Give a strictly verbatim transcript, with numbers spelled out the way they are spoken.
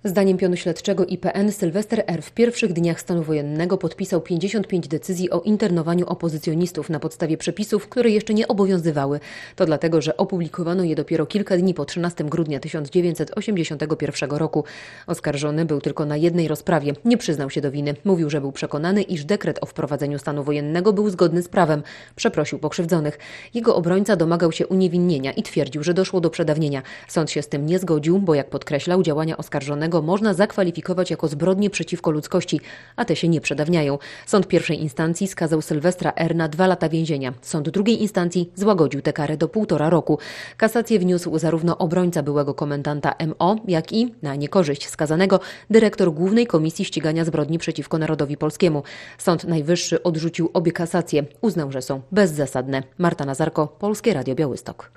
Zdaniem pionu śledczego I P N Sylwester R. w pierwszych dniach stanu wojennego podpisał pięćdziesiąt pięć decyzji o internowaniu opozycjonistów na podstawie przepisów, które jeszcze nie obowiązywały. To dlatego, że opublikowano je dopiero kilka dni po trzynastego grudnia tysiąc dziewięćset osiemdziesiątego pierwszego roku. Oskarżony był tylko na jednej rozprawie. Nie przyznał się do winy. Mówił, że był przekonany, iż dekret o wprowadzeniu stanu wojennego był zgodny z prawem. Przeprosił pokrzywdzonych. Jego obrońca domagał się uniewinnienia i twierdził, że doszło do przedawnienia. Sąd się z tym nie zgodził, bo jak podkreślał, działania oskarżonego można zakwalifikować jako zbrodnie przeciwko ludzkości, a te się nie przedawniają. Sąd pierwszej instancji skazał Sylwestra R. na dwa lata więzienia. Sąd drugiej instancji złagodził tę karę do półtora roku. Kasację wniósł zarówno obrońca byłego komendanta M O, jak i, na niekorzyść skazanego, dyrektor Głównej Komisji Ścigania Zbrodni przeciwko Narodowi Polskiemu. Sąd Najwyższy odrzucił obie kasacje. Uznał, że są bezzasadne. Marta Nazarko, Polskie Radio Białystok.